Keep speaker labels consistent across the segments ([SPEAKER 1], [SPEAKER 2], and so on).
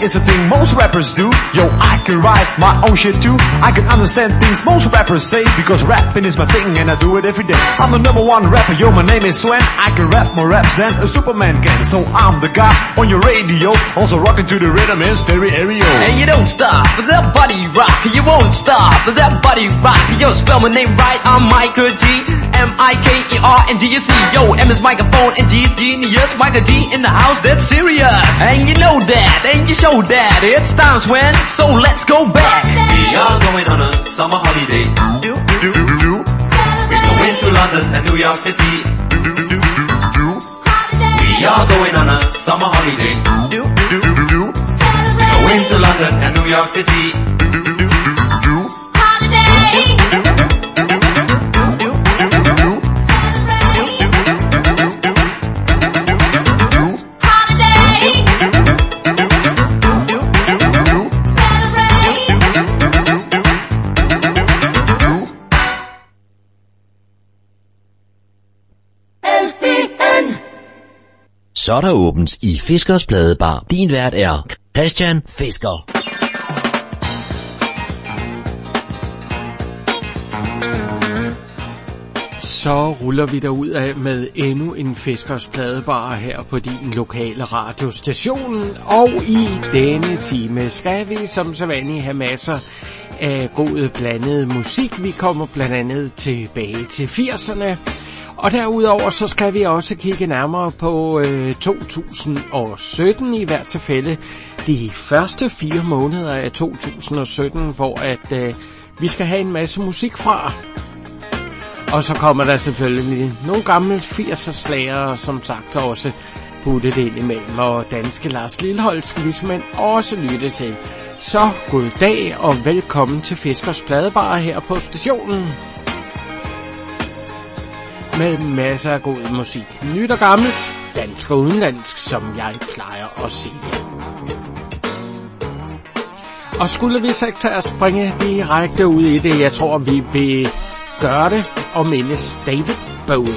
[SPEAKER 1] is a thing most rappers do. Yo, I can write my own shit too. I can understand things most rappers say, because rapping is my thing and I do it every day. I'm the number one rapper, yo, my name is Sven. I can rap more raps than a Superman can. So I'm the guy on your radio, also rocking to the rhythm in stereo.
[SPEAKER 2] And you don't stop for that body rock. You won't stop for that body rock. Yo, spell my name right, I'm Michael G. M-I-K-E-R-N-D-U-C. Yo, M is microphone and G is genius. Michael G in the house, that's serious. And you know that, and you show that. It's time, Sven, so let's go back.
[SPEAKER 3] We are going on a summer holiday. We're going to London and New York City. We are going on a summer holiday. We're going to London and New York City.
[SPEAKER 4] Så er der åbent i Fiskers Pladebar. Din vært er Christian Fisker.
[SPEAKER 5] Så ruller vi derud af med endnu en Fiskers Pladebar her på din lokale radiostation. Og i denne time skal vi som sædvanligt have masser af god blandet musik. Vi kommer blandt andet tilbage til 80'erne. Og derudover så skal vi også kigge nærmere på 2017 i hvert tilfælde. De første 4 måneder af 2017, hvor vi skal have en masse musik fra. Og så kommer der selvfølgelig nogle gamle 80'er slagere, som sagt også puttet ind imellem. Og danske Lars Lilholt skal vi simpelthen også lytte til. Så god dag og velkommen til Fiskers Pladebar her på stationen. Med masser af god musik. Nyt og gammelt, dansk og udenlandsk, som jeg plejer at sige. Og skulle vi så ikke tage at springe direkte ud i det, jeg tror vi vil gøre det og mindes David Bowie.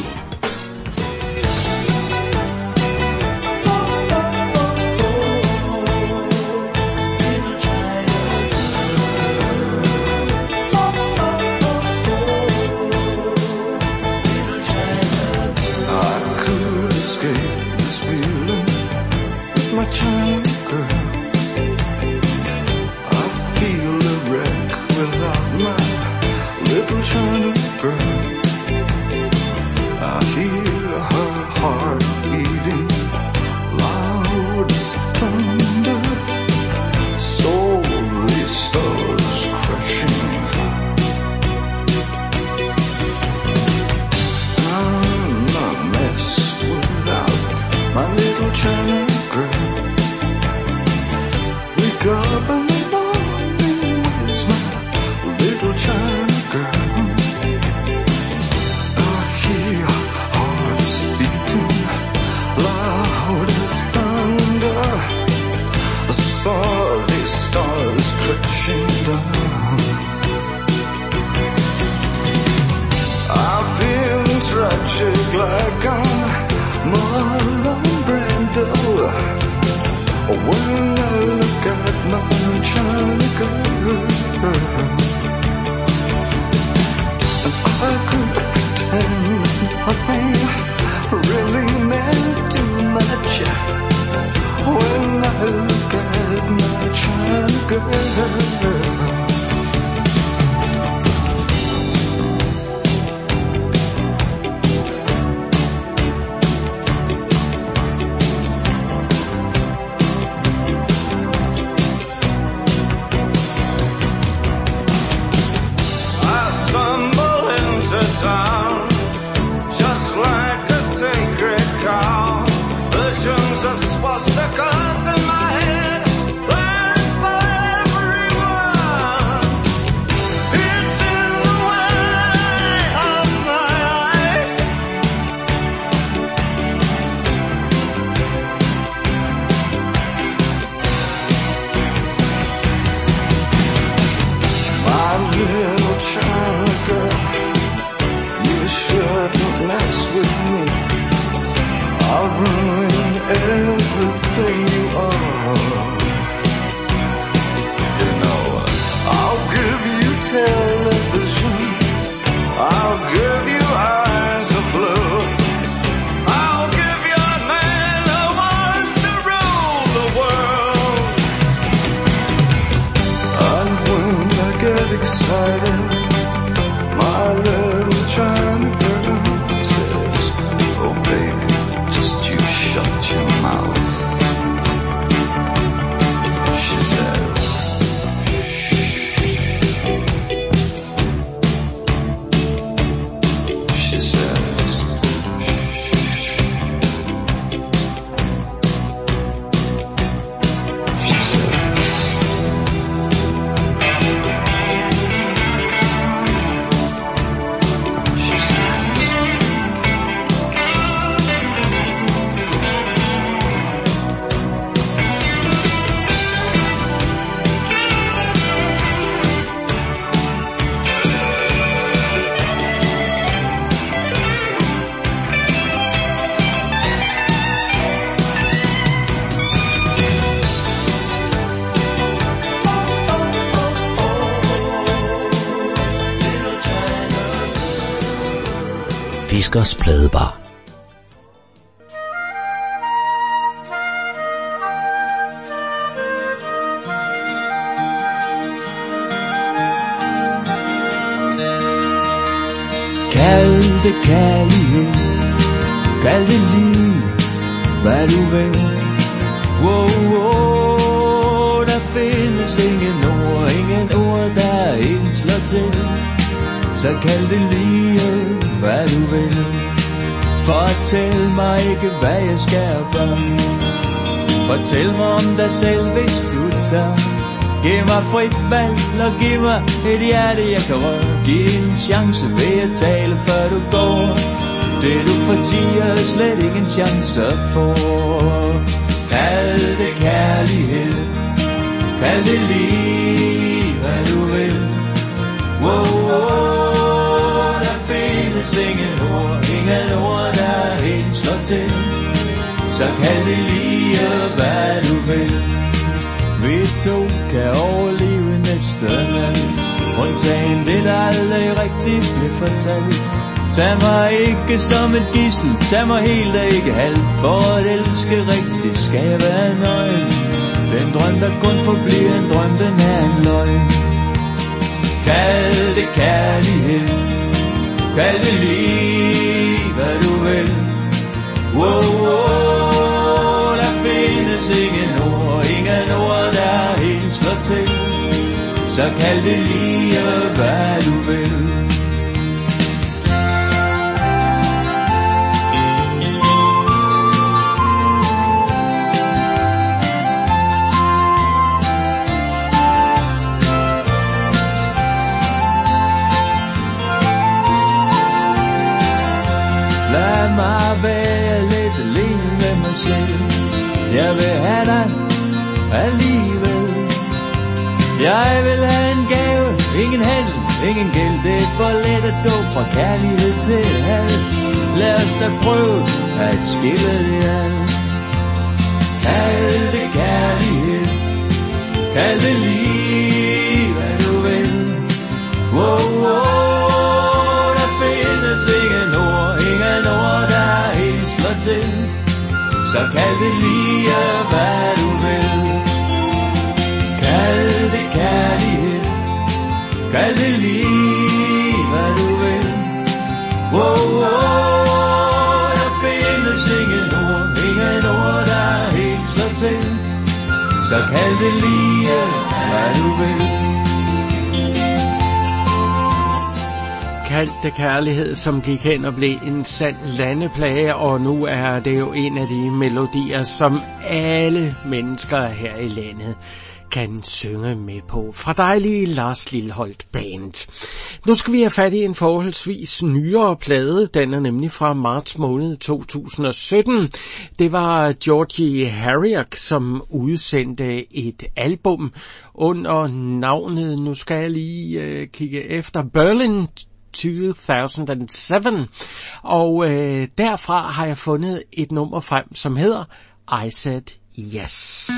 [SPEAKER 6] I'll ruin everything
[SPEAKER 4] Fiskers Pladebar.
[SPEAKER 6] Kald det kærlighed, kald det liv, hvad du vil. Wow, wow, der findes ingen ord, der helt slår til. Så kald det lige, hvad du vil. Fortæl mig ikke, hvad jeg skal gøre. Fortæl mig om dig selv, hvis du tør. Giv mig frit valg, og giv mig et hjerte, jeg kan røre. Giv en chance ved at tale, før du går. Det du fortier, slet ikke en chance for. Kald det kærlighed, kald det lige, hvad du vil. Wow, wow, der findes ingen ord, der helt slår til. Så kald det lige, hvad du vil. Vi to kan overleve næsten alt, undtagen det, der aldrig rigtigt blev fortalt. Tag mig ikke som et gidsel, tag mig helt og ikke halvt. For at elske rigtigt skal jeg være nøgen. Den drøm, der kun forbliver en drøm, den er en løgn. Kald det kærlighed, kald det lige, hvad du vil. Wow, wow, der findes ingen ord, der helt slår til. Så kald det lige, hvad du vil. Lad mig være lidt alene med mig selv. Jeg vil have dig alligevel. Jeg vil have en gave, ingen handel, ingen gæld. Det er for let at gå fra kærlighed til had. Lad os da prøve at skille det ad. Kald det kærlighed, kald det lige, hvad du vil. Wow, wow, der findes ingen ord, der helt slår til. Så kald det lige, hvad du vil. Kald det kærlighed, kald det lige, hvad du vil. Wow, wow, der findes ingen ord, der helt slår til. Så kald det lige, hvad du vil.
[SPEAKER 5] Kald det kærlighed, som gik hen og blev en sand landeplage, og nu er det jo en af de melodier, som alle mennesker her i landet kan synge med på. Fra dejlige Lars Lilholt Band. Nu skal vi have fat i en forholdsvis nyere plade. Den er nemlig fra marts måned 2017. Det var Georgie Harriak, som udsendte et album under navnet, nu skal jeg lige kigge efter, Berlin 2007, og derfra har jeg fundet et nummer frem, som hedder I Said Yes.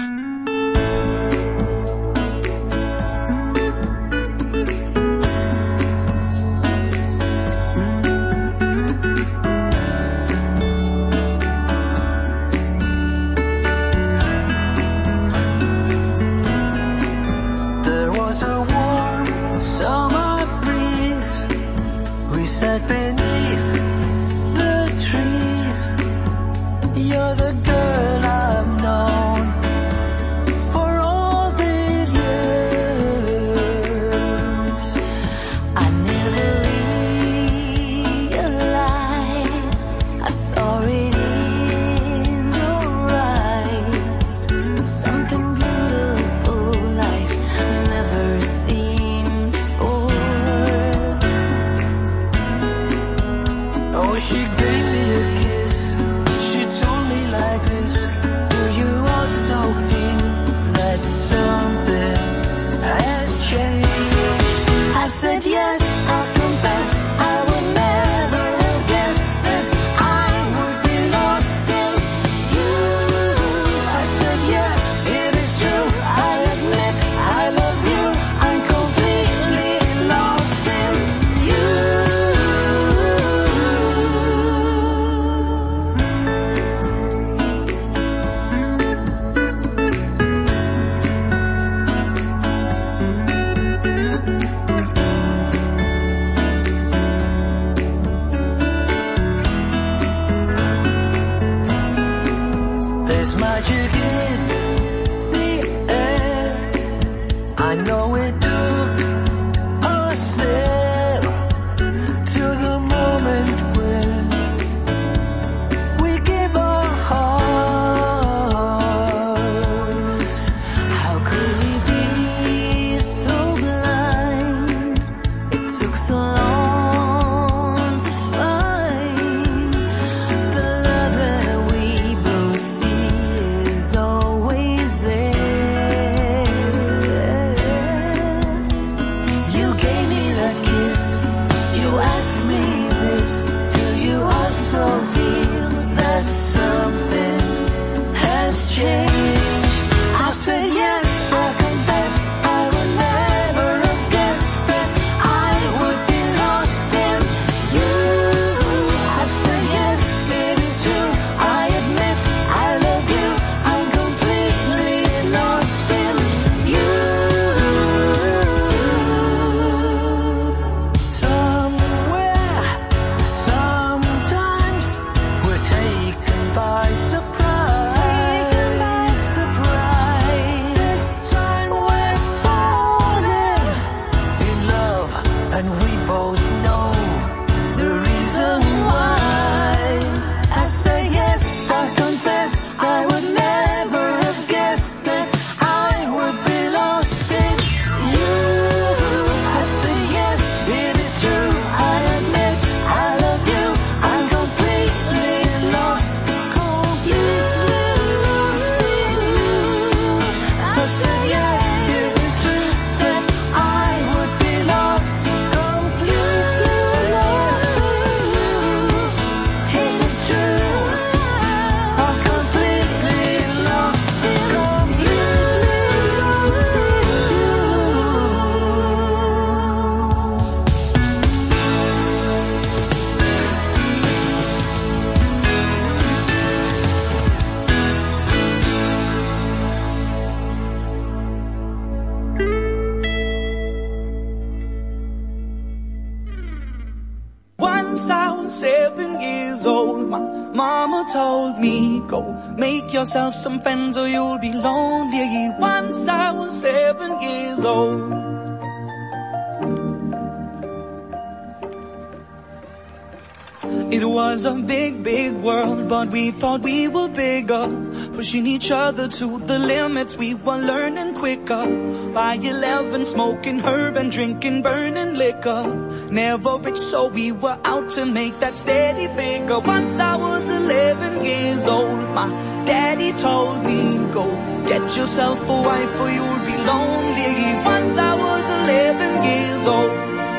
[SPEAKER 7] Sat beneath the trees. You're the girl I've known for all these years. I never realized I saw it in your eyes. Something beautiful I've never seen before. Oh, she gave me a kiss. She told me like this. Do you also feel that something has changed? I said yes, I'll confess. I would never have guessed that I would be lost in you. I said yes, it is true. I admit I love you. I'm completely lost in you. 7 years old, my mama told me, go make yourself some friends or you'll be lonely. Once I was 7 years old. It was a big, big world, but we thought we were bigger, pushing each other to the limits. We were learning quicker. By 11, smoking herb and drinking burning liquor. Never rich, so we were out to make that steady figure. Once I was 11 years old, my daddy told me, go get yourself a wife or you'll be lonely. Once I was 11 years old.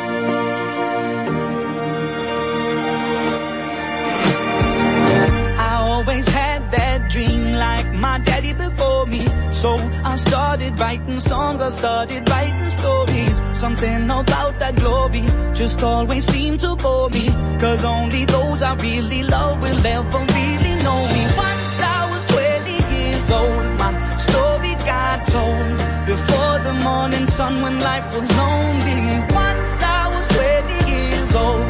[SPEAKER 7] Always had that dream like my daddy before me. So I started writing songs, I started writing stories. Something about that glory just always seemed to bore me. Cause only those I really love will ever really know me. Once I was 20 years old, my story got told. Before the morning sun when life was lonely. Once I was 20 years old.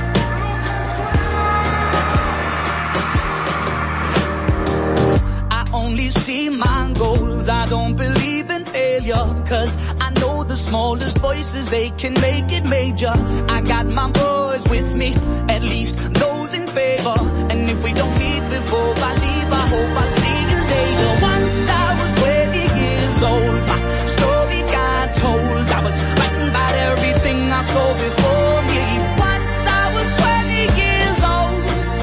[SPEAKER 7] Only see my goals, I don't believe in failure. Cause I know the smallest voices, they can make it major. I got my boys with me, at least those in favor. And if we don't meet before I leave, I hope I'll see you later. Once I was 20 years old, my story got told. I was writing about everything I saw before me. Once I was 20 years old.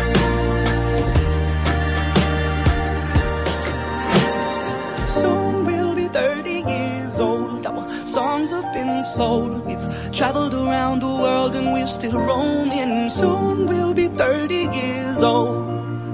[SPEAKER 7] Soon we'll be 30 years old. Our songs have been sold. We've traveled around the world and we're still roaming. Soon we'll be 30 years old.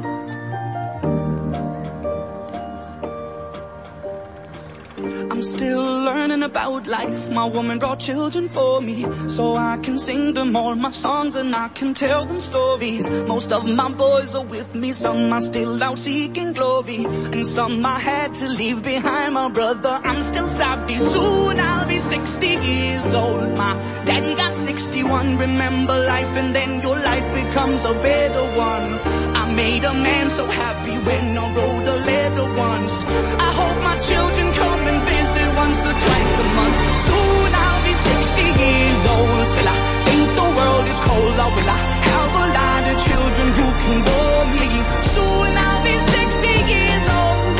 [SPEAKER 7] I'm still learning about life. My woman brought children for me, so I can sing them all my songs and I can tell them stories. Most of my boys are with me, some are still out seeking glory, and some I had to leave behind. My brother, I'm still savvy. Soon I'll be 60 years old. My daddy got 61. Remember life and then your life becomes a better one. I made a man so happy when I wrote a letter once. I hope my children come and visit once or twice a month. Soon I'll be 60 years old. Will I think the world is cold, or will I have a lot of children who can bore me? Soon I'll be 60 years old.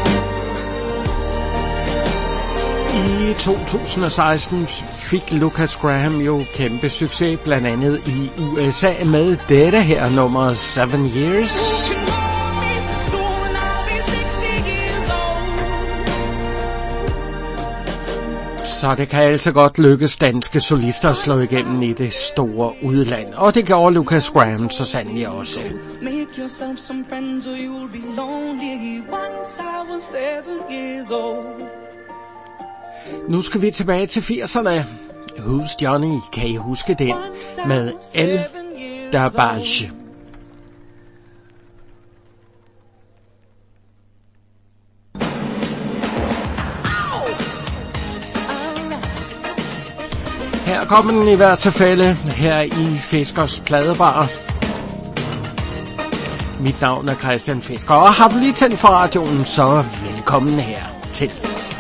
[SPEAKER 5] I 2016 fik Lucas Graham jo kæmpe succes, blandt andet i USA med dette her nummer 7 Years. Så det kan altså godt lykkes danske solister at slå igennem i det store udland. Og det gjorde Lucas Graham så sandelig også.
[SPEAKER 7] Make yourself some friends or you'll be lonely. Once I was 7 years old.
[SPEAKER 5] Nu skal vi tilbage til 80'erne. Who's Johnny? Kan I huske den? Med El Dabage. Her kommer den i hvert tilfælde her i Fiskers Pladebar. Mit navn er Christian Fisker, og har du lige tændt for radioen, så velkommen her til.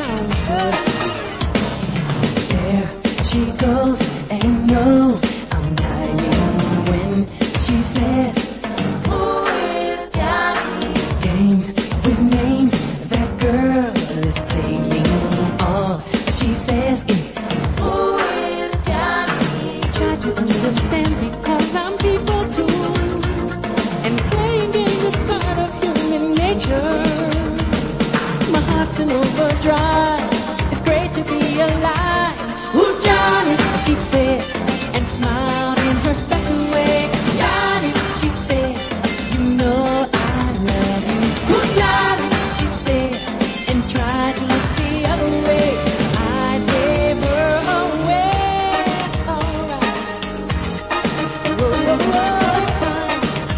[SPEAKER 8] She goes and knows I'm dying when she says, who is Johnny? Games with names, that girl is playing all. She says it's, who is Johnny? Try to understand because I'm people too, and playing games is part of human nature. My heart's in overdrive, it's great to be alive. Who's Johnny? She said, and smiled in her special way. Johnny, she said, you know I love you. Who's Johnny? She said, and tried to look the other way. I gave her away. Alright. Whoa, whoa, whoa.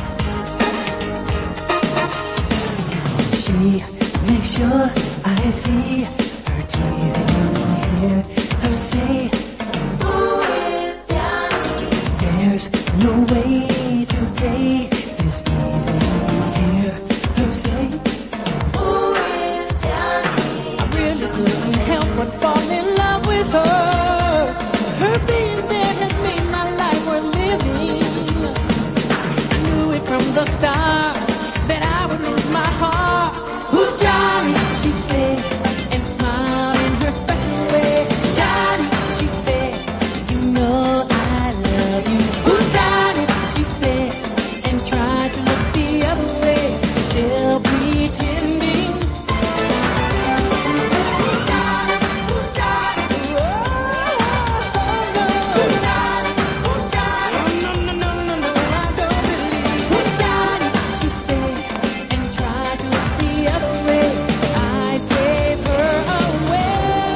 [SPEAKER 8] She makes sure I see her teasing hair. Her say, who is Johnny? There's no way to today is easy. Hear her say, "Ooh, it's Johnny." I really couldn't help but fall in love with her. Her being there has made my life worth living. I knew it from the start that I would lose my heart. Who's Johnny? She said, and smiled in her special way. Johnny, she said, you know I love you. Who's Johnny? She said, and tried to look the other way, still pretending. Who's Johnny? Who's Johnny? Oh, no. Who's Johnny? Who's Johnny? Oh, no, I don't believe. Who's Johnny? She said, and tried to look the other way. Eyes gave her away.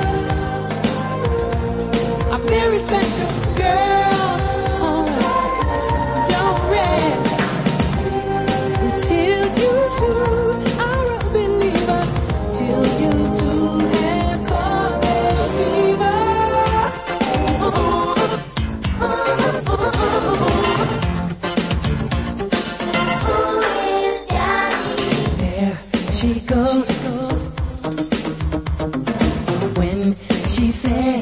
[SPEAKER 8] A very special girl. Oh, don't rest until you two are a believer. Till you two have caught their fever. There she goes. When she says,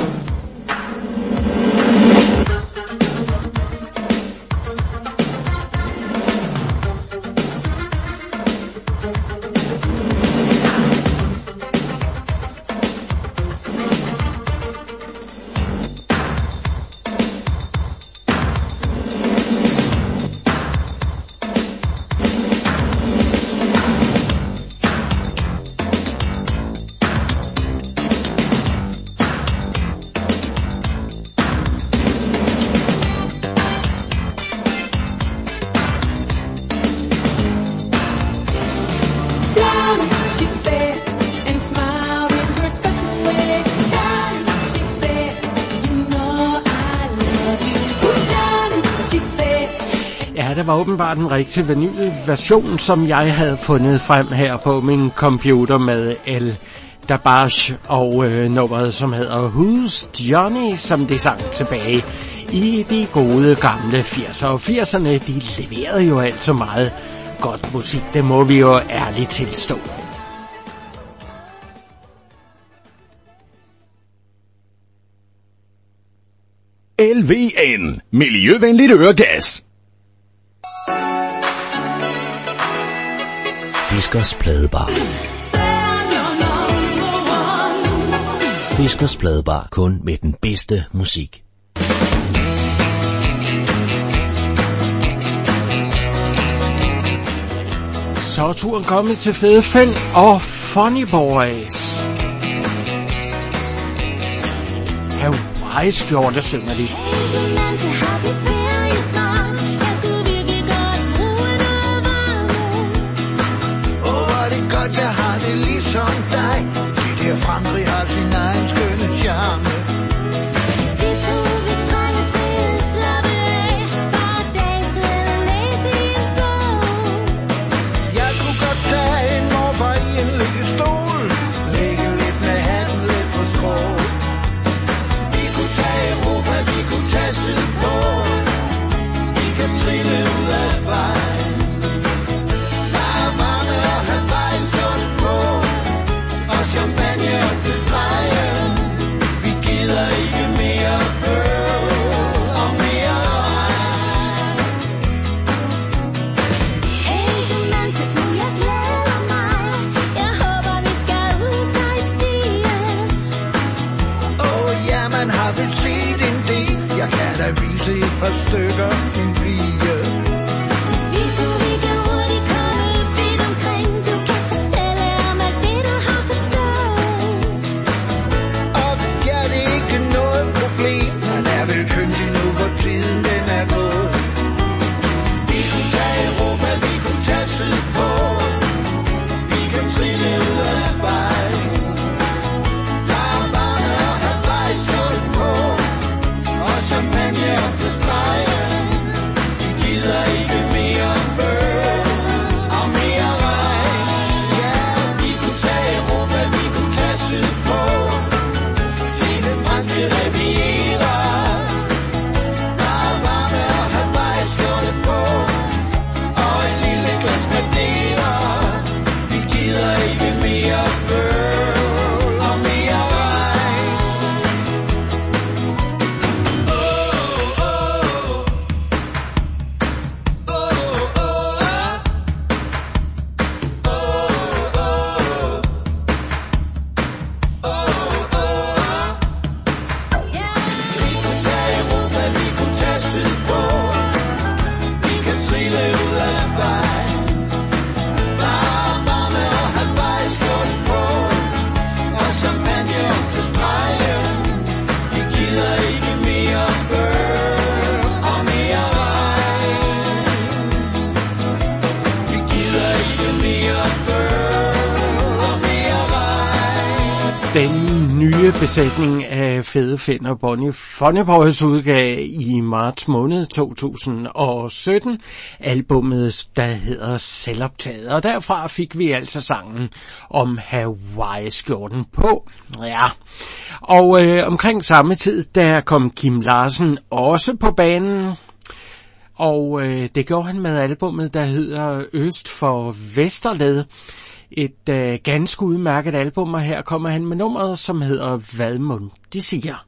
[SPEAKER 8] Johnny, she said, and smiled in her special way. Johnny, she said, you know I love you. Who's Johnny? She said.
[SPEAKER 5] Ja, der var åbenbart en rigtig vinylversion, som jeg havde fundet frem her på min computer med El Dabage og nummeret, som hedder Who's Johnny, som det sang tilbage i de gode gamle 80'er. Og 80'erne, de leverede jo altså meget godt musik, det må vi jo ærligt tilstå.
[SPEAKER 9] LVN. Miljøvenligt øregas.
[SPEAKER 4] Fiskers Pladebar. Fiskers Pladebar, kun med den bedste musik.
[SPEAKER 5] Så er turen kommet til Fede Finn og Funny Boys. Hawaii-skjorte synger de.
[SPEAKER 10] Godt, jeg har det ligesom dig. Det der Frankrig har sin egen skønne charme.
[SPEAKER 11] Vi to, vi trænger til at slappe af. Bare dags eller læse i en bog.
[SPEAKER 10] Jeg kunne godt tage en morfar i en liggestol. Lægge lidt med hatten, lidt på skrå. Vi kunne tage Europa, vi kunne tage sydpå. Vi kan trille ud af vejen. Champagne til stregen. Vi gider ikke mere bøvl og mere regn.
[SPEAKER 11] Ikke mens at nu jeg glæder mig. Jeg håber vi skal ud sightsee.
[SPEAKER 10] Ja, man har vel set en del. Jeg kan da vise et par stykker, min pige.
[SPEAKER 11] Vi to, vi kan hurtigt komme vidt omkring. Du kan fortælle om alt det du har forstået.
[SPEAKER 10] Og ja, det er ikke noget problem. Man er vel kyndig nu, hvor tiden den er gået. Vi kunne tage Europa, vi kunne tage sydpå. Vi kan trille ud af vejen. Der er barne og Hawaii skål på. Og champagne op til stregen. dig. Barberne og Hawaii-skjorte på, og champagne til stregen. Vi gider ikke mere bøl og mere regn. Vi gider ikke mere bøl og mere regn.
[SPEAKER 5] Den nye besætning af Fede Finn og Bonnie Funny Boys udgav i marts måned 2017 albummet, der hedder Selvoptaget. Og derfra fik vi altså sangen om Hawaii-skjorten på. Ja. Og omkring samme tid, der kom Kim Larsen også på banen. Og det gjorde han med albummet, der hedder Øst for Vesterled. Et ganske udmærket album, og her kommer han med nummeret, som hedder Hvad mon de siger.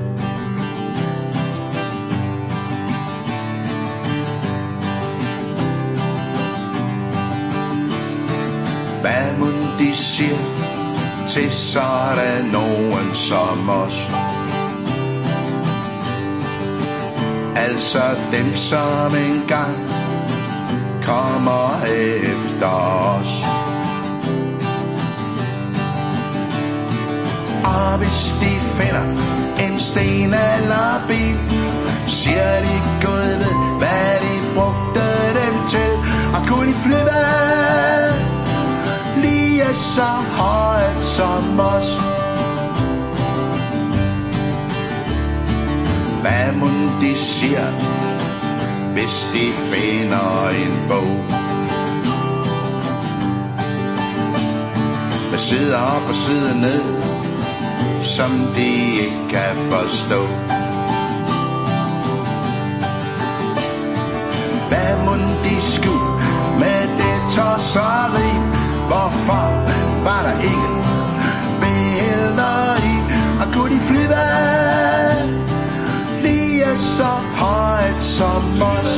[SPEAKER 12] Hvad mon de siger til sådan nogen som os? Altså dem, som engang kommer efter os. Og hvis de finder en stenalderbil, siger de Gud ved, hvad de brugte dem til. Og kunne de flyve lige så højt som os? Hvad mon de siger, hvis de finder en bog med side op og side ned, som de ikke kan forstå? Hvad mon de skulle med det tosseri? Hvorfor var der ingen billeder i? Og kunne de flyve lige så højt som os?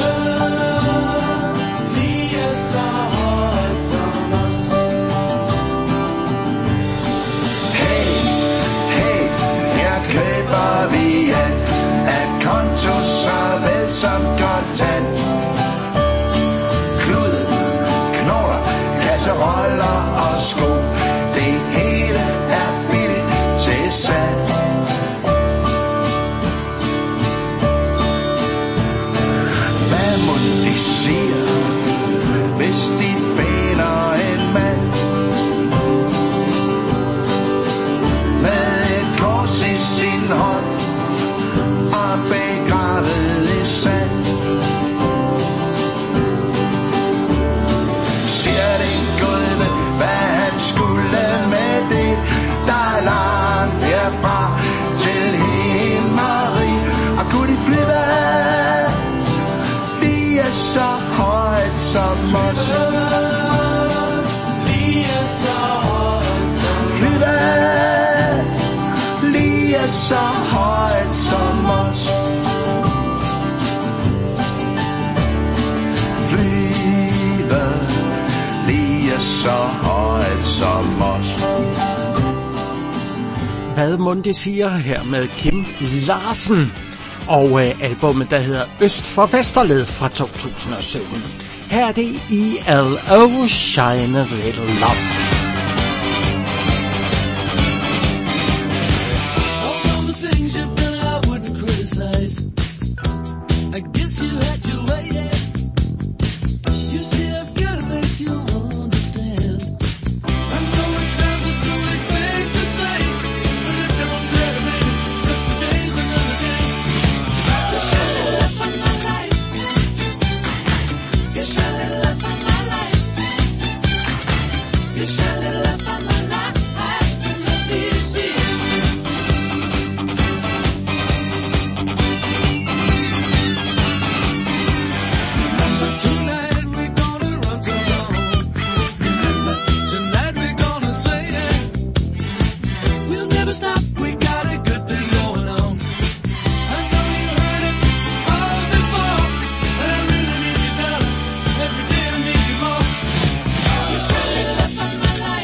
[SPEAKER 12] Lige så højt som os. Hey, hey, her køber vi alt af konto, så vel som kontant. Klud, knogler, kasseroller og sko, det hele er billigt til salg. Hvad må de sige, hvis de finder en mand med et kors i sin hånd og begravet i sand? Siger den Gud ved, hvad han skulle med det, der er langt herfra til himmeri? Og kunne de flyve lige så højt som os? Lige så højt som os. Flyve lige så højt som os. Flyve lige så højt som os.
[SPEAKER 5] Hvad mon de siger her med Kim Larsen og albumet, der hedder Øst for Vesterled fra 2017. Her er det ELO Shine a Little Love.
[SPEAKER 13] Shine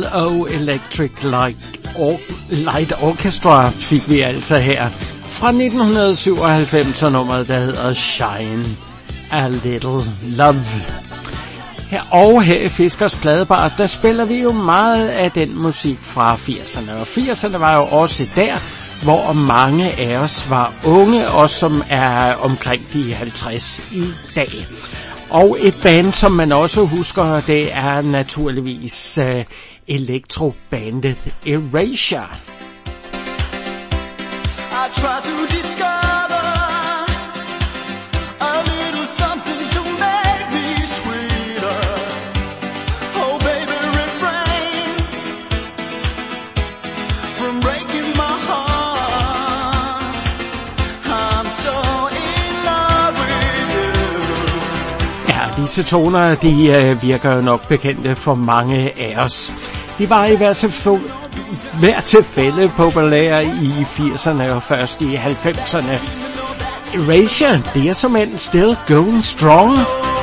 [SPEAKER 5] LO Electric Light Orchestra fik vi altså her fra 1997, og nummeret der hedder Shine a Little Love. Her i Fiskers Pladebar, der spiller vi jo meget af den musik fra 80'erne. Og 80'erne var jo også der, hvor mange af os var unge, og som er omkring de 50 i dag. Og et band, som man også husker, det er naturligvis elektrobandet Erasure.
[SPEAKER 13] I try to discover a little something to make me sweeter. Oh baby, refrain from breaking my heart. I'm so in love with you.
[SPEAKER 5] Ja, disse toner, de virker jo nok bekendte for mange af os. De var i hvert tilfælde populære i 80'erne og først i 90'erne. Erasure, det er som end still going strong.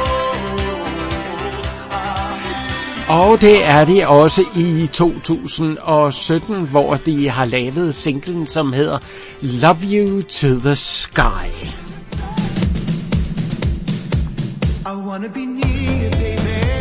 [SPEAKER 5] Og det er de også i 2017, hvor de har lavet singlen, som hedder Love You to the Sky.
[SPEAKER 13] I wanna be near, baby.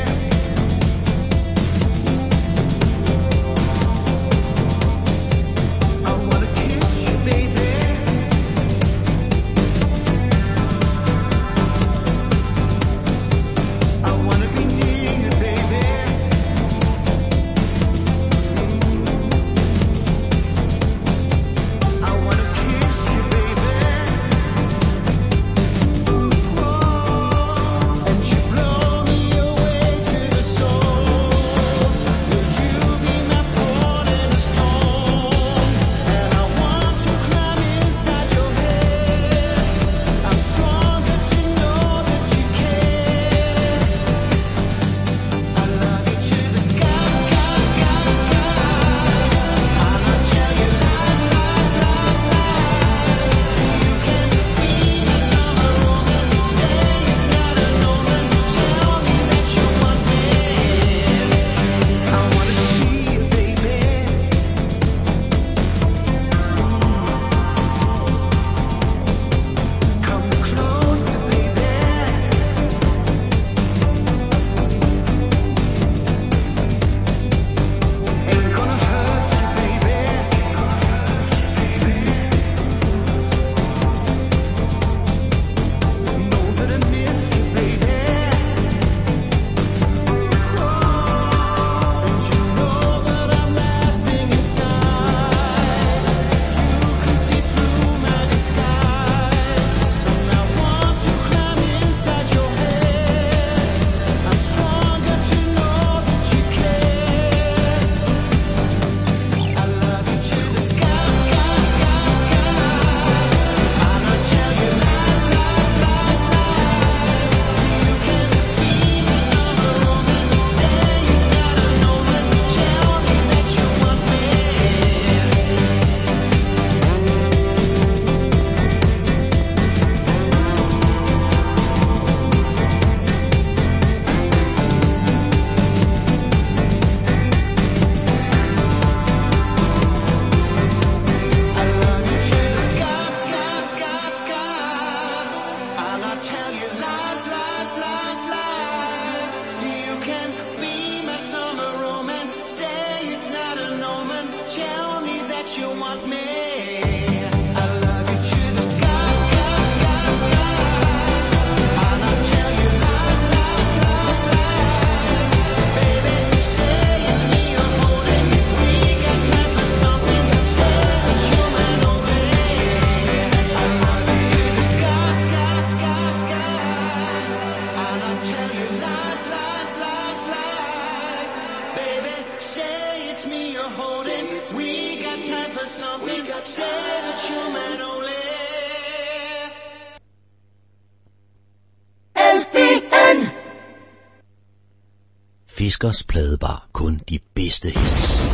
[SPEAKER 4] Fiskers Pladebar. Kun de bedste hits.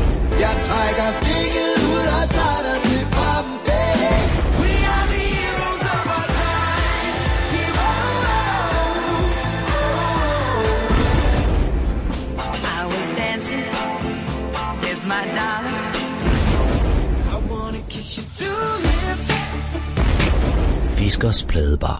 [SPEAKER 13] Jeg trækker stikket ud og tager dig til Bombay. We are the heroes.
[SPEAKER 7] my darling. I wanna kiss your two lips.
[SPEAKER 4] Fiskers Pladebar.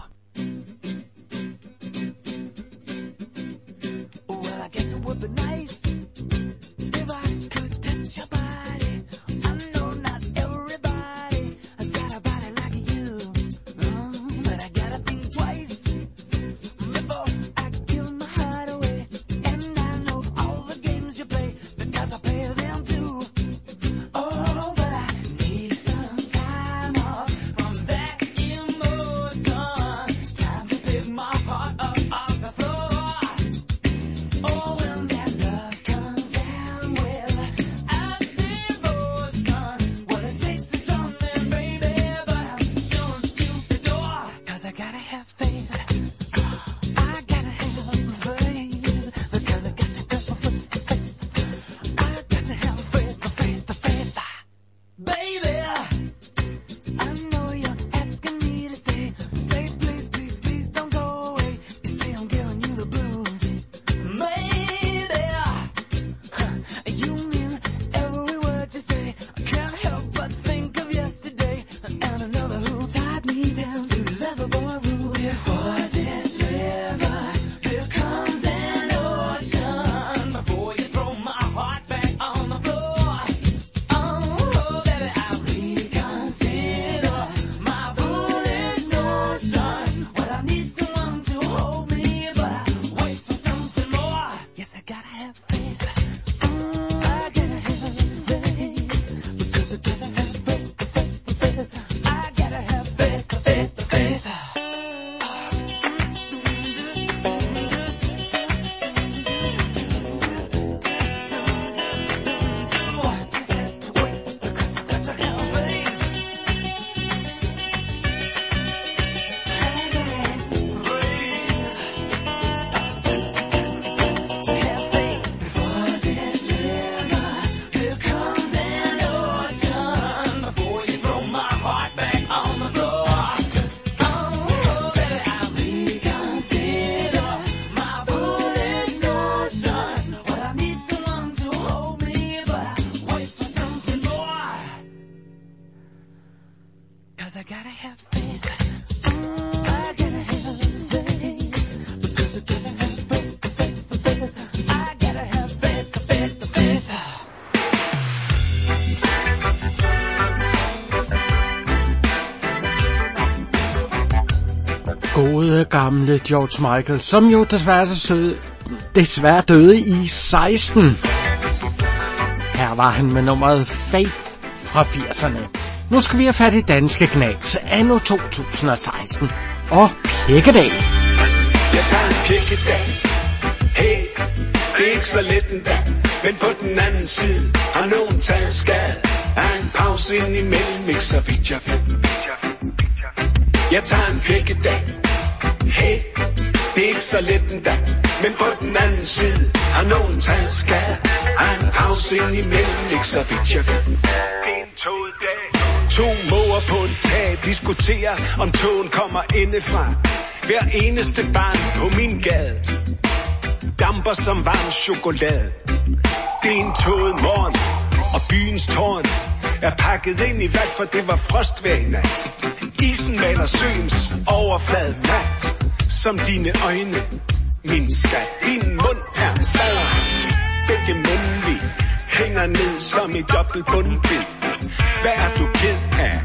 [SPEAKER 7] Well, I guess it would be nice if I could touch your body. I know not everybody has got a body like you, but I gotta think twice before I give my heart away. And I know all the games you play because I play them too. Oh, but I need some time off from that emotion. Time to pick my heart up off the floor. Oh, when that love comes down with a devotion. Well, it takes a something, baby, but I'm showing you the door. 'Cause I gotta have faith. I gotta have faith. Because I got to go for faith. I got to have faith, faith. Baby, I know you're asking me to stay. Say please, please, please don't go away. You say I'm giving you the blues. Maybe you mean every word you say. I can't help but think of yesterday and another who tied me down to lovable rules. Before this river, here comes an ocean. Before you throw my heart back on the floor. Oh, baby, I reconsider my foolish notion. Well, I need someone to hold me, but I wait for something more. Yes, I gotta have faith. I gotta have faith. Because I gotta have faith. I gotta have faith. I gotta have faith. I gotta have faith. Because I gotta have faith. I gotta have faith.
[SPEAKER 5] Gode gamle George Michael, som jo desværre døde i 16. Her var han med nummeret Faith fra 80'erne. Nu skal vi have fat i danske knags anno 2016 og Pikkedag.
[SPEAKER 14] Jeg tager en pikkedag. Hey, det er ikke så let en dag. Men på den anden side har nogen taget skade af en pause ind imellem, ikke så vidt jeg ved. Jeg tager en pikkedag. Hey, det er ikke så let en dag. Men på den anden side har nogen taget skade af en pause ind imellem, ikke så vidt jeg ved. En togdag. To måger på en tag diskuterer, om togen kommer indefra. Hver eneste barn på min gade damper som varm chokolade. Det er en tåget morgen, og byens tårn er pakket ind i vat, for det var frostvejr i nat. Isen maler søens overflade mat, som dine øjne, min skat. Din mund er en sladder, begge mundvig hænger ned som i dobbelt bundbil. Hvad er du ked af?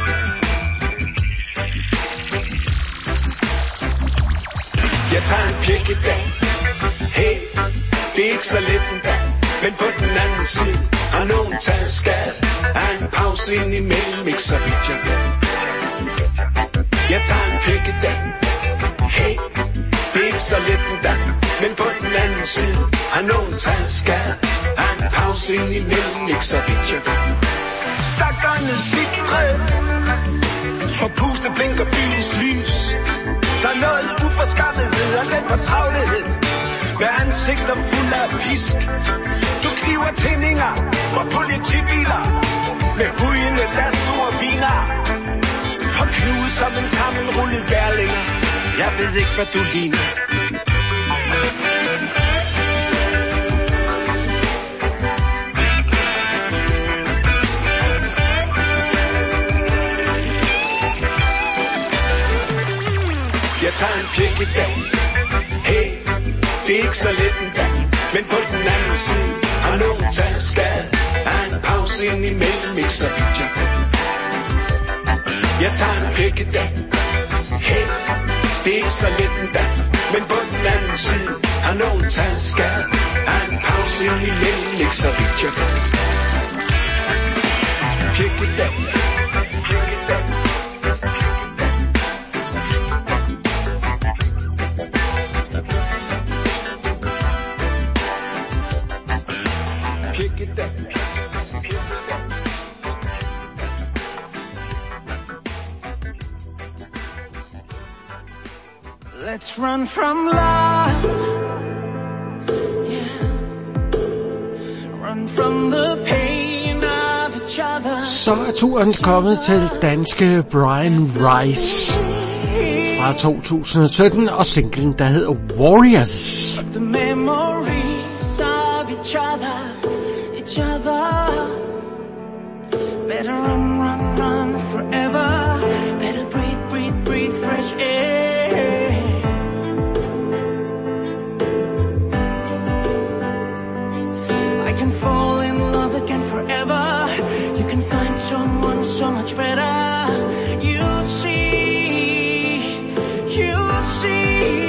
[SPEAKER 14] Jeg tager en pikkedag. Hey, det er ikke så let en dag. Men på den anden side har nogen taget skade af en pause ind imellem, ikke så vidt jeg ved. Jeg tager en pikkedag. Hey, det er ikke så let en dag. Men på den anden side har nogen taget skade af en pause ind imellem, ikke så vidt jeg ved. Stakkerne sikre, forpuste blinker byens lys. Der er noget uforskammethed og den fortravlighed, med ansigter fulde af pisk. Du kniver tændinger på politibiler, med hujende lasso og viner. For knus som en sammenrullet bærlinger, jeg ved ikke hvad du ligner. pjek i dag. Hey, det er ikke så let en dag. Men på den anden side har nogen taget skade af en pause ind imellem, ikke så vidt jeg ved. Jeg tager en pjek i dag. Hey, det er ikke så let en dag. Men på den anden side har nogen taget skade af en pause ind imellem, ikke så vidt jeg ved. Pjek i dag.
[SPEAKER 7] Let's run from love, yeah. Run from the pain of each other.
[SPEAKER 5] Så er turen kommet til danske Brian Rice fra 2017 og singlen, der hedder Warriors.
[SPEAKER 7] The memories of each other. Better run, run, run forever. Better breathe, breathe, breathe fresh air. I can fall in love again forever. You can find someone so much better. You'll see, you'll see.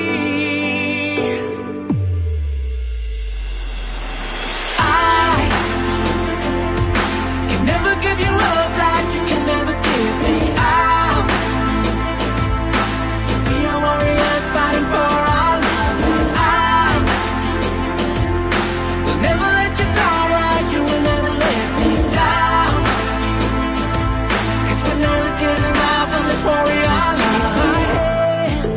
[SPEAKER 7] Give you love like you can never give me. We are warriors fighting for our love. Will never let you down like you will never let me down. 'Cause we're never giving up on this warrior life.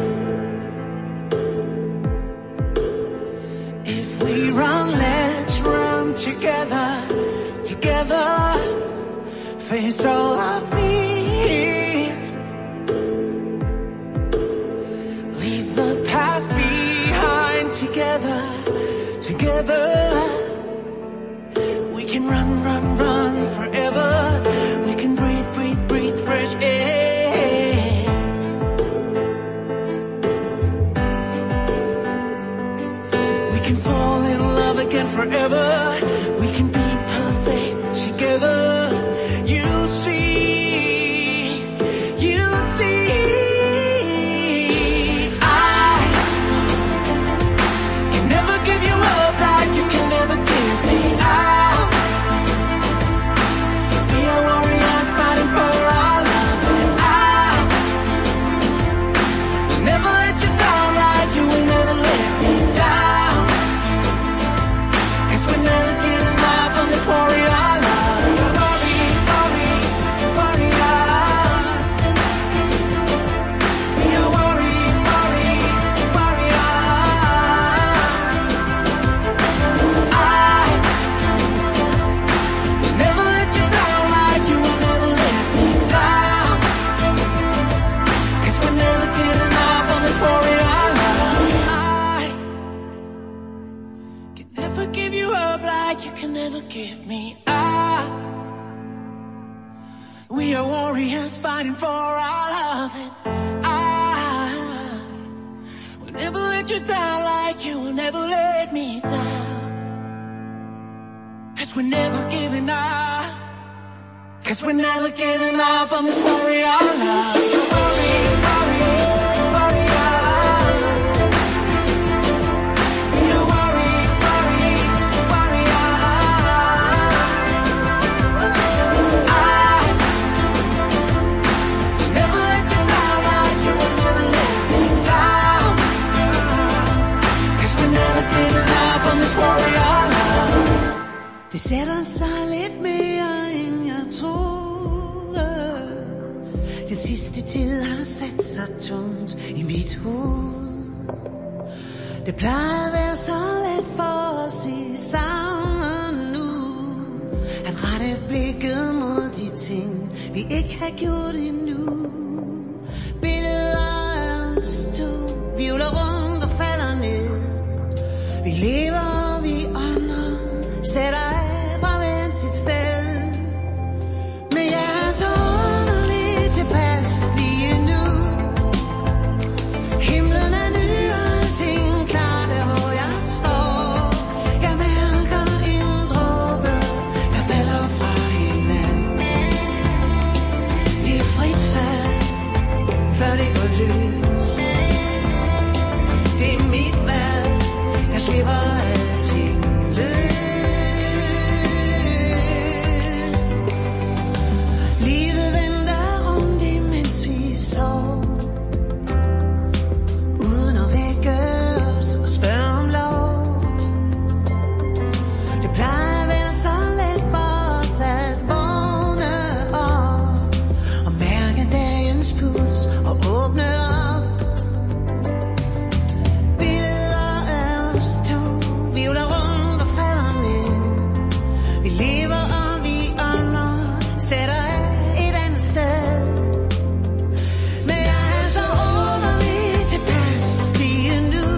[SPEAKER 7] If we run, let's run together, together. Face all our fears. Leave the past behind together, together. We can run, run, run forever. We can breathe, breathe, breathe fresh air. We can fall in love again forever. We can be perfect together. You'll see, you'll see. I can never give you up like you can never give me. We are warriors fighting for our love. Will never let you down like you will never let me down. 'Cause we're never giving up on this warrior love. Give you up like you can never give me. We are warriors fighting for our love, and I will never let you down like you will never let me down. 'Cause we're never giving up. 'Cause we're never giving up on this warrior love.
[SPEAKER 8] Det sætter sig lidt mere, end jeg troede. Det sidste tid har sat sig tungt i mit hoved. Det plejer at være så let for os i sammen nu. At rette blikket mod de ting, vi ikke har gjort endnu. Billeder af os to, vivler rundt og falder ned. Vi lever og vi ånder, sætter af fra hver sit sted. Men jeg er så underligt tilpas lige nu. Himlen er
[SPEAKER 15] alting løs. Livet vender rundt imens vi sover, uden at vække os og spørge om lov. Det plejer at være så let for os at vågne op og mærke dagens puls og åbne op. Billeder af os to hvirvler rundt og falder ned. Vi lever og vi ånder, sætter af et andet sted. Men jeg er så underligt tilpas lige nu.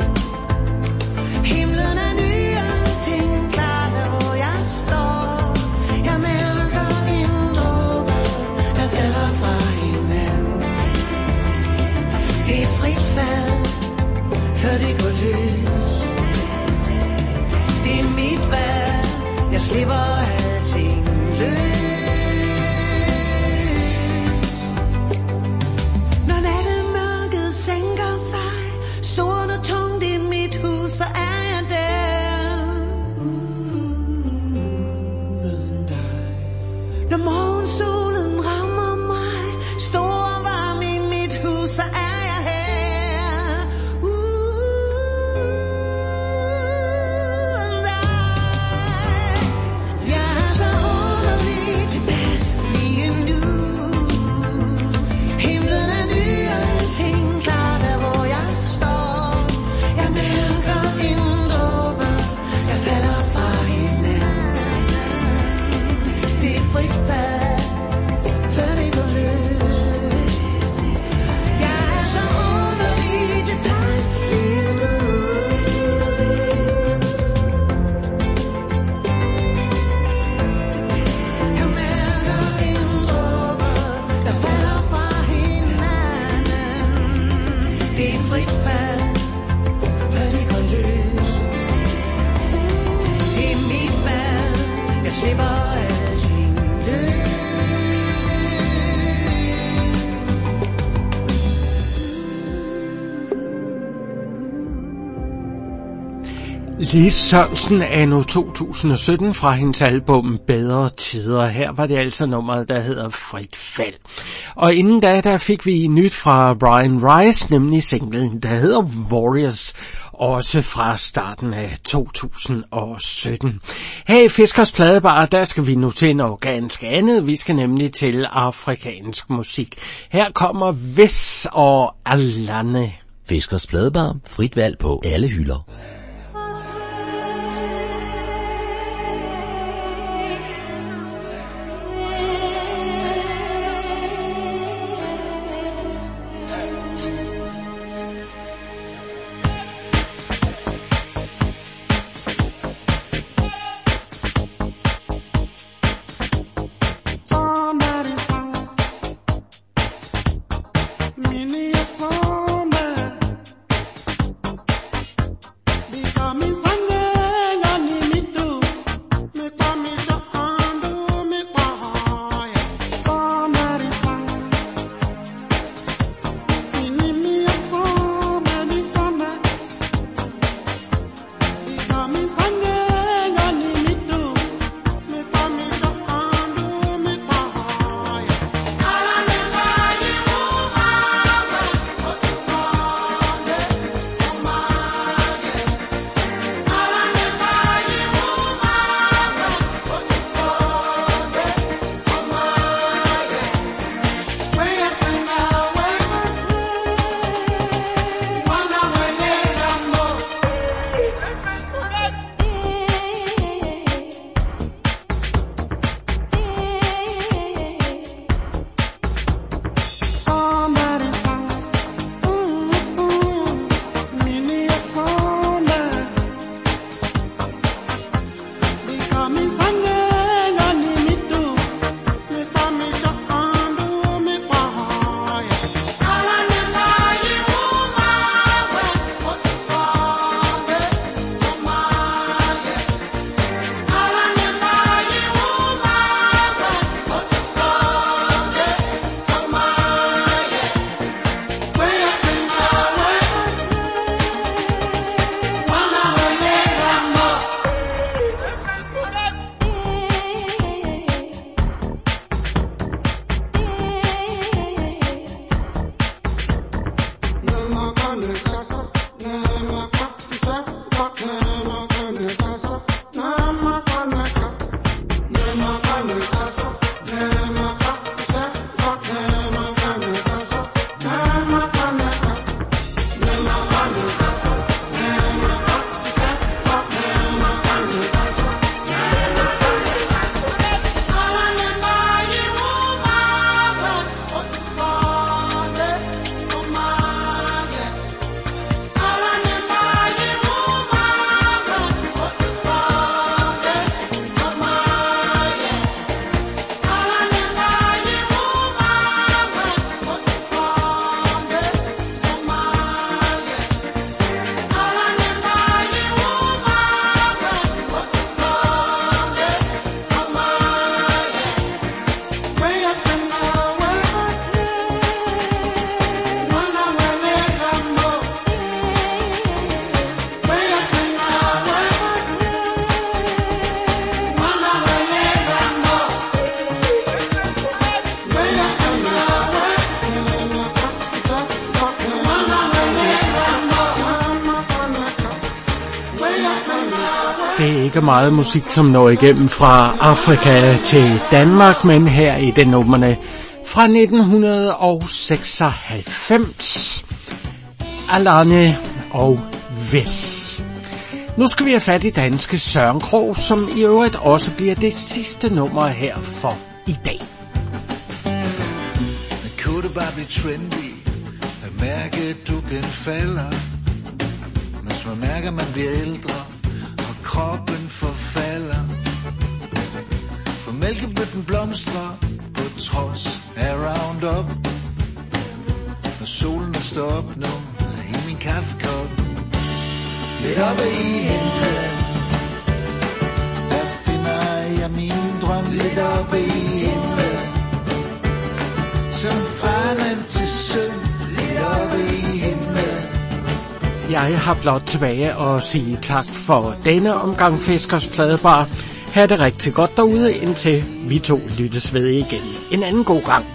[SPEAKER 15] Himlen er ny, alting klart der hvor jeg står. Jeg mærker en dråbe, der falder fra hinanden. Det er frit fald, før det går løs. Det er mit valg, jeg slipper alting løs. Når nattemørket sænker sig, sort og tungt i mit hus, så er jeg der. Uden dig. Når morgensolen rammer mig, stor og varm i mit hus, så er jeg her. Uden dig. Jeg er så underligt tilpas lige nu. Himlen er ny, alting klart der hvor jeg står. Jeg mærker en dråbe, jeg falder fra hinanden. Det er frit fald, før det går løs. Jeg er så underligt tilpas lige nu. Jeg mærker en dråbe, der falder fra hinanden. Det er frit fald, før det går løs. Det er mit valg, jeg slipper alting løs.
[SPEAKER 5] Lis Sørensen anno 2017 fra hendes album Bedre Tider. Her var det altså nummeret, der hedder Frit Fald. Og inden da, der fik vi nyt fra Brian Rice, nemlig singlen, der hedder Warriors, også fra starten af 2017. Her i Fiskers Pladebar, der skal vi nu til noget ganske andet. Vi skal nemlig til afrikansk musik. Her kommer Ves og Alane.
[SPEAKER 4] Fiskers Pladebar, frit valg på alle hylder.
[SPEAKER 10] Mini summer,
[SPEAKER 5] Det er ikke meget musik, som når igennem fra Afrika til Danmark, men her i den numrene fra 1996. Alane og Ves. Nu skal vi have fat i danske Søren Krogh, som i øvrigt også bliver det sidste nummer her for i dag.
[SPEAKER 12] Kunne det bare blive trendy at mærke, at dukken falder, mens man mærker, at man bliver ældre og kroppen forfalder. For mælkebøtten blomstrer på trods af Roundup, når solen står op nu i min kaffekop. Lidt oppe i himlen, der finder jeg min drøm. Lidt oppe i himlen, som farmen til søn. Lidt oppe i himlen.
[SPEAKER 5] Jeg har blot tilbage og sige tak for denne omgang Fiskers Pladebar. Ha' det rigtig godt derude, indtil vi to lyttes ved igen en anden god gang.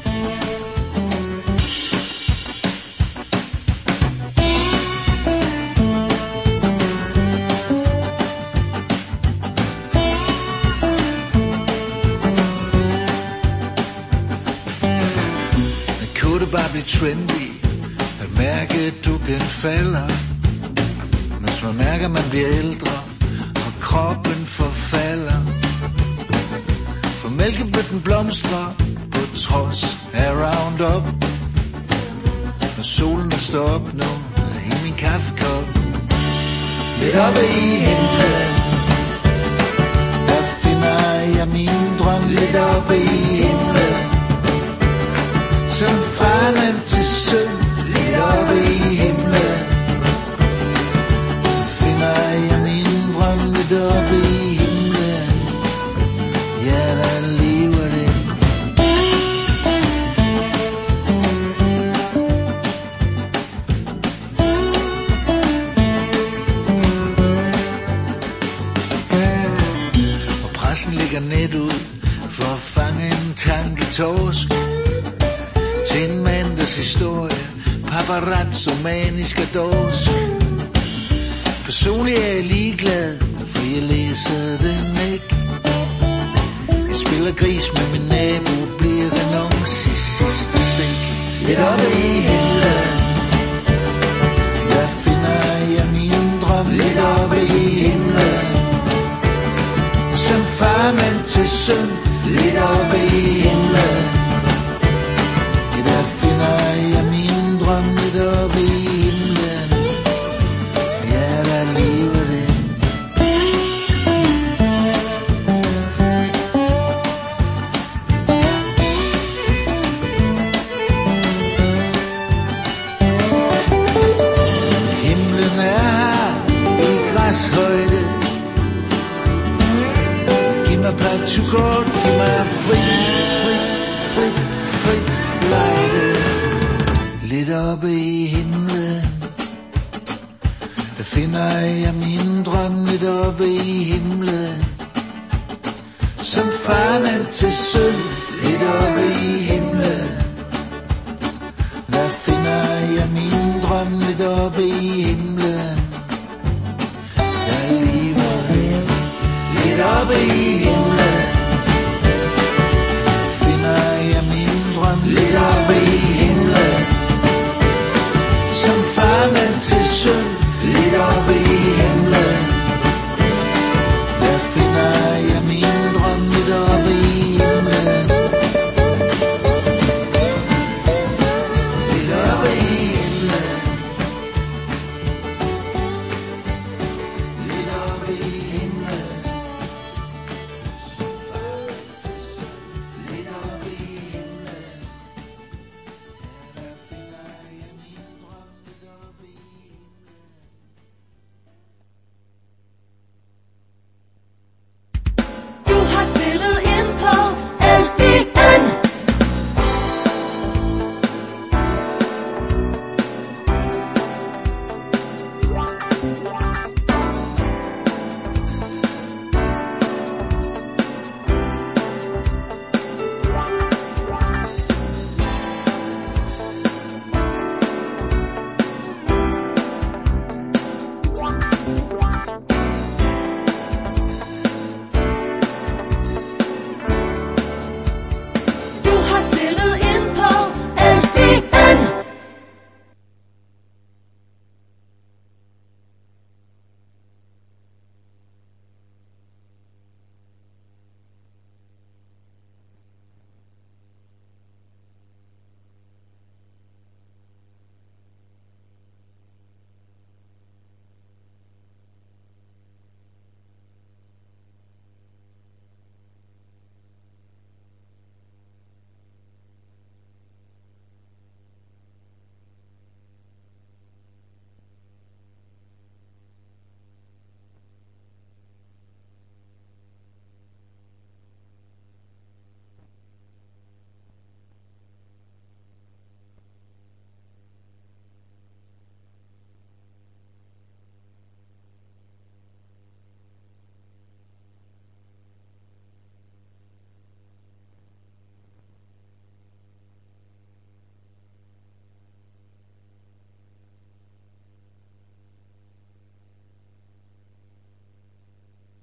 [SPEAKER 12] Kunne det bare blive trendy at mærke, at dukken falder, mens man mærker, at man bliver ældre og kroppen forfalder. For mælkebøtten blomstrer på trods af Roundup, når solen står op nu i min kaffekop. Lidt oppe i himlen, der finder jeg min drøm. Lidt oppe i himlen, som farmen til søn. Lidt oppe i himlen, finder jeg min drøm. Lidt oppe i himlen, ja, der lever det. Og pressen ligger net ud for at fange en tanketorsk til en mandags historie, paparazzo, manisk og dorsk. Personligt er jeg ligeglad, for jeg læser den ikke. Jeg spiller gris med min nabo, bliver renonce i sidste stik. Lidt oppe i himlen, der finder jeg min drøm. Lidt oppe i himlen, som farmand til søn. Lidt oppe i himlen, der finder jeg min drøm. Lidt oppe i himlen, ja, der lever det. Himlen er her i græshøjde. Giv mig partukort, giv mig fri, fri, fri, fri lejde. Lidt oppe i himlen, der finder jeg min drøm. Lidt oppe i himlen, som farmand til søn. Lidt oppe i himlen, der finder jeg min drøm. Lidt oppe i himlen, der lever det. Lidt oppe i himlen,